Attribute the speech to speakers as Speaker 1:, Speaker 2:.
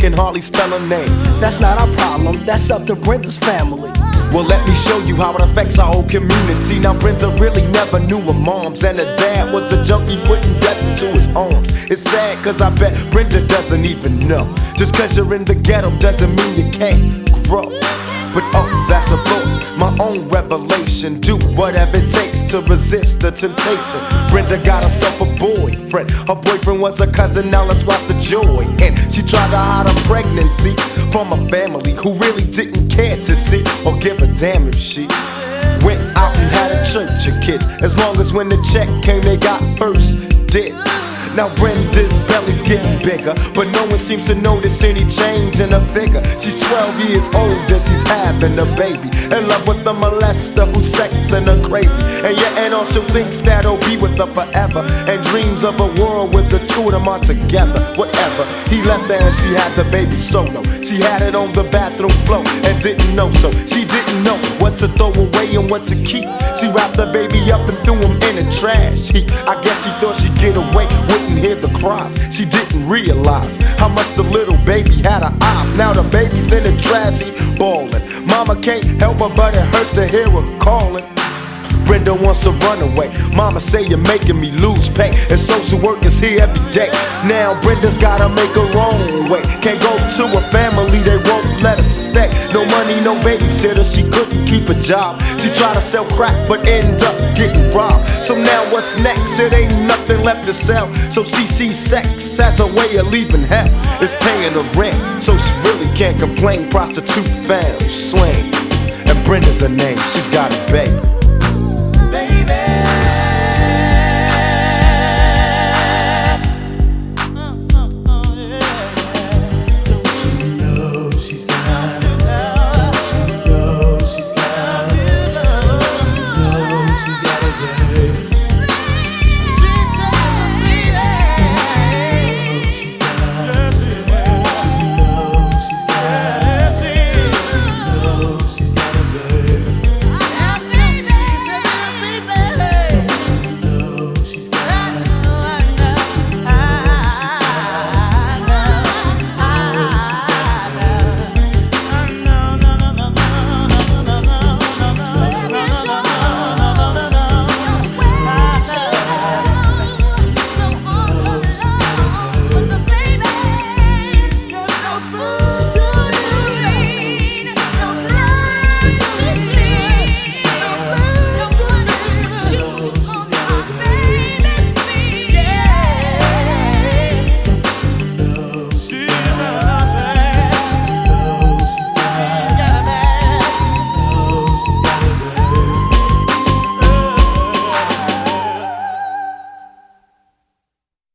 Speaker 1: can hardly spell her name.
Speaker 2: That's not our problem, that's up to Brenda's family.
Speaker 1: Well, let me show you how it affects our whole community. Now, Brenda really never knew her moms, and her dad was a junkie putting death into his arms. It's sad, cause I bet Brenda doesn't even know. Just cause you're in the ghetto doesn't mean you can't grow. But oh, that's a thought, my own revelation. Do whatever it takes to resist the temptation. Brenda got herself a boyfriend. Her boyfriend was a cousin, now let's watch the joy. And she tried to hide her pregnancy from a family who really didn't care to see or give a damn if she went out and had a church of kids. As long as when the check came, they got first dibs. Now Brenda's belly's getting bigger, but no one seems to notice any change in her figure. She's 12 years old and she's having a baby, in love with a molester who's sexing her crazy. And your aunt also thinks that he'll be with her forever, and dreams of a world with the two of them are together. Whatever, he left her and she had the baby solo. She had it on the bathroom floor and didn't know, so she didn't know what to throw away and what to keep. She wrapped the baby up and threw him in the trash heap. I guess she thought she'd get away, wouldn't hear the cries. She didn't realize how much the little baby had her eyes. Now the baby's in the trash heap bawling. Mama can't help her, but it hurts to hear her calling. Brenda wants to run away. Mama say you're making me lose pay, and social work is here every day. Now Brenda's gotta make her own way. Can't go to a family, they won't let her stay. No money, no babysitter, she couldn't keep a job. She tried to sell crack, but ended up getting robbed. So now what's next? It ain't nothing left to sell. So she sees sex as a way of leaving hell. It's paying her rent, so she really can't complain. Prostitute found, swing, and Brenda's her name. She's got a baby.